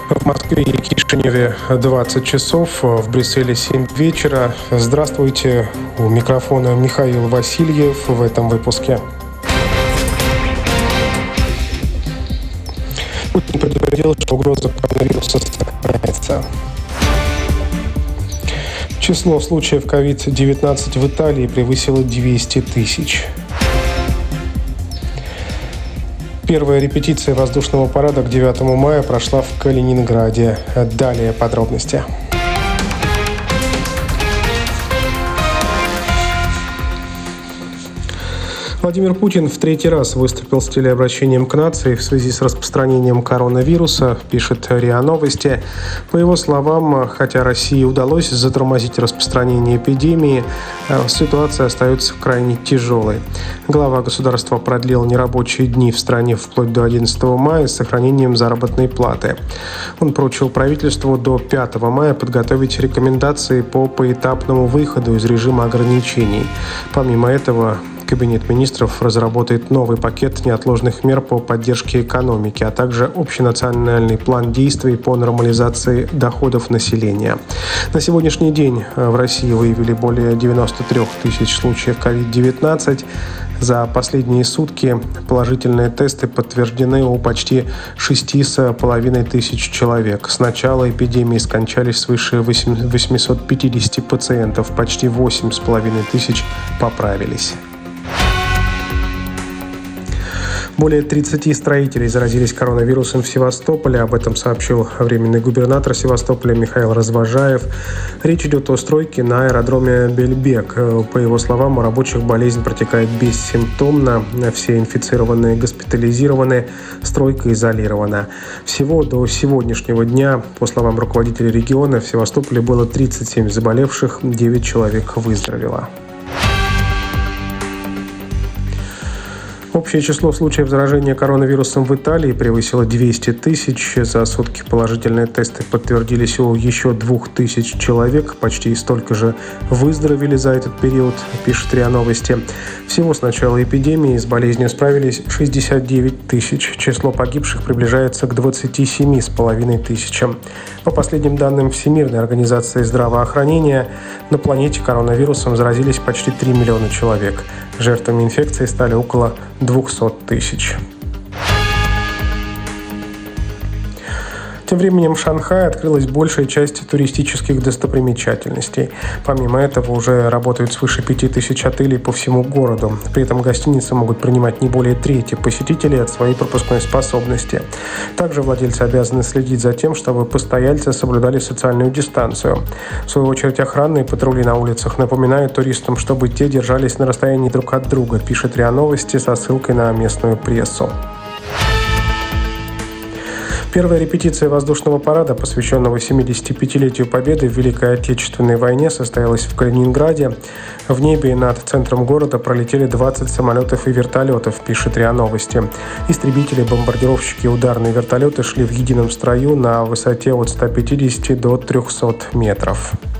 В Москве и Кишиневе 20 часов, в Брюсселе 7 вечера. Здравствуйте, у микрофона Михаил Васильев в этом выпуске. Путин предупредил, что угроза коронавируса сохраняется. Число случаев COVID-19 в Италии превысило 200 тысяч. Первая репетиция воздушного парада к 9 мая прошла в Калининграде. Далее подробности. Владимир Путин в третий раз выступил с телеобращением к нации в связи с распространением коронавируса, пишет РИА Новости. По его словам, хотя России удалось затормозить распространение эпидемии, ситуация остается крайне тяжелой. Глава государства продлил нерабочие дни в стране вплоть до 11 мая с сохранением заработной платы. Он поручил правительству до 5 мая подготовить рекомендации по поэтапному выходу из режима ограничений. Помимо этого, Кабинет министров разработает новый пакет неотложных мер по поддержке экономики, а также общенациональный план действий по нормализации доходов населения. На сегодняшний день в России выявили более 93 тысяч случаев COVID-19. За последние сутки положительные тесты подтверждены у почти 6,5 тысяч человек. С начала эпидемии скончались свыше 850 пациентов, почти 8,5 тысяч поправились. Более 30 строителей заразились коронавирусом в Севастополе. Об этом сообщил временный губернатор Севастополя Михаил Развожаев. Речь идет о стройке на аэродроме Бельбек. По его словам, у рабочих болезнь протекает бессимптомно. Все инфицированные госпитализированы, стройка изолирована. Всего до сегодняшнего дня, по словам руководителя региона, в Севастополе было 37 заболевших, 9 человек выздоровело. Общее число случаев заражения коронавирусом в Италии превысило 200 тысяч. За сутки положительные тесты подтвердились у еще 2000 человек. Почти столько же выздоровели за этот период, пишет РИА Новости. Всего с начала эпидемии с болезнью справились 69 тысяч. Число погибших приближается к 27,5 тысячам. По последним данным Всемирной организации здравоохранения, на планете коронавирусом заразились почти 3 миллиона человек. Жертвами инфекции стали около 200 тысяч. Тем временем в Шанхае открылась большая часть туристических достопримечательностей. Помимо этого уже работают свыше 5000 отелей по всему городу. При этом гостиницы могут принимать не более трети посетителей от своей пропускной способности. Также владельцы обязаны следить за тем, чтобы постояльцы соблюдали социальную дистанцию. В свою очередь, охранные патрули на улицах напоминают туристам, чтобы те держались на расстоянии друг от друга, пишет РИА Новости со ссылкой на местную прессу. Первая репетиция воздушного парада, посвященного 75-летию Победы в Великой Отечественной войне, состоялась в Калининграде. В небе над центром города пролетели 20 самолетов и вертолетов, пишет РИА Новости. Истребители, бомбардировщики и ударные вертолеты шли в едином строю на высоте от 150 до 300 метров.